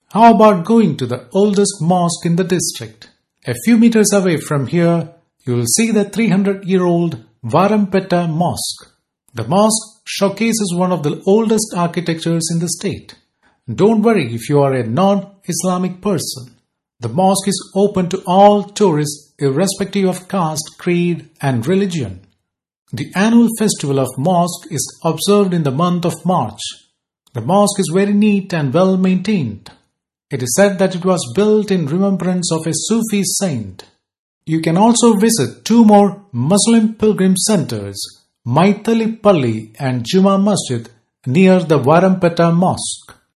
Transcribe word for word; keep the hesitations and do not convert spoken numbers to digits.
How about going to the oldest mosque in the district? A few meters away from here, you will see the three hundred year old Varampetta Mosque. The mosque showcases one of the oldest architectures in the state. Don't worry if you are a non-Islamic person. The mosque is open to all tourists irrespective of caste, creed and religion. The annual festival of mosque is observed in the month of March. The mosque is very neat and well maintained. It is said that it was built in remembrance of a Sufi saint. You can also visit two more Muslim pilgrim centers, Maithalipalli and Juma Masjid, near the Varampetta Mosque.